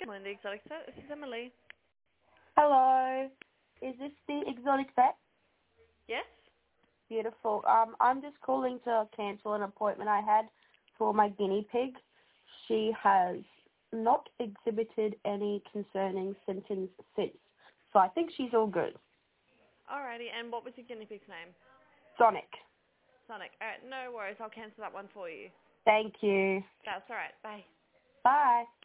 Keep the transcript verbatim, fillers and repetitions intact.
morning, the exotic vet. This is Emily. Hello. Is this the exotic vet? Yes? Beautiful. Um, I'm just calling to cancel an appointment I had for my guinea pig. She has not exhibited any concerning symptoms since, so I think she's all good. Alrighty, and what was your guinea pig's name? Sonic. Sonic. Alright, no worries. I'll cancel that one for you. Thank you. That's alright. Bye. Bye.